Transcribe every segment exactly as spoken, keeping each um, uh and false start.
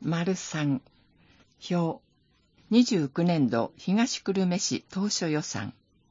丸さん、表、にじゅうきゅうねんど東久留米市当初予算。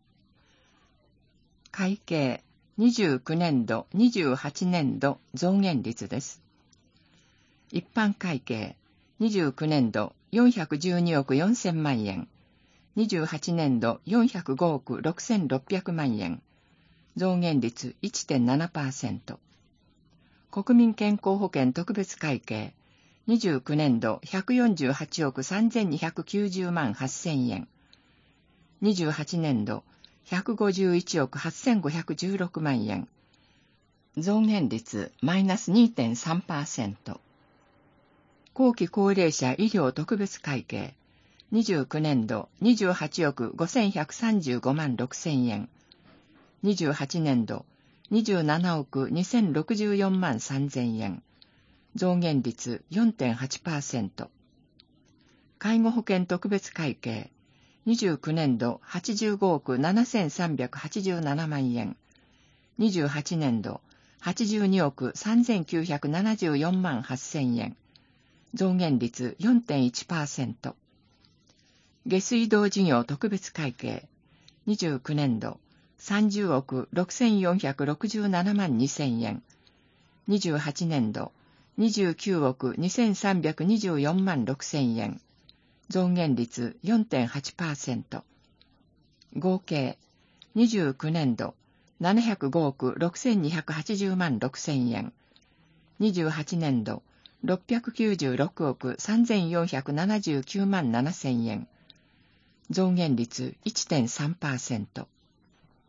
会計、にじゅうきゅうねんどにじゅうはちねんど増減率です。一般会計、にじゅうきゅうねんどよんひゃくじゅうにおくよんせんまん円、にじゅうはちねんどよんひゃくごおくろくせんろっぴゃくまん円、増減率 いってんななパーセント。国民健康保険特別会計、にじゅうきゅうねんどひゃくよんじゅうはちおくさんぜんにひゃくきゅうじゅうまんはっせん円、にじゅうはちねんどひゃくごじゅういちおくはっせんごひゃくじゅうろくまん円、増減率マイナス にてんさんパーセント。後期高齢者医療特別会計、にじゅうきゅうねんどにじゅうはちおくごせんひゃくさんじゅうごまんろくせん円、にじゅうはちねんどにじゅうななおくにせんろくじゅうよんまんさんぜん円、増減率 よんてんはちパーセント。介護保険特別会計、にじゅうきゅうねんどはちじゅうごおくななせんさんびゃくはちじゅうななまん円、にじゅうはちねんどはちじゅうにおくさんぜんきゅうひゃくななじゅうよんまんはっせん円、増減率 よんてんいちパーセント。下水道事業特別会計、にじゅうきゅうねんどさんじゅうおくろくせんよんひゃくろくじゅうななまんにせん円、にじゅうはちねんどにじゅうきゅうおくにせんさんびゃくにじゅうよんまんろくせん円、増減率 よんてんはちパーセント。合計、にじゅうきゅうねんどななひゃくごおくろくせんにひゃくはちじゅうまんろくせん円、にじゅうはちねんどろっぴゃくきゅうじゅうろくおくさんぜんよんひゃくななじゅうきゅうまんななせん円、増減率 いってんさんパーセント。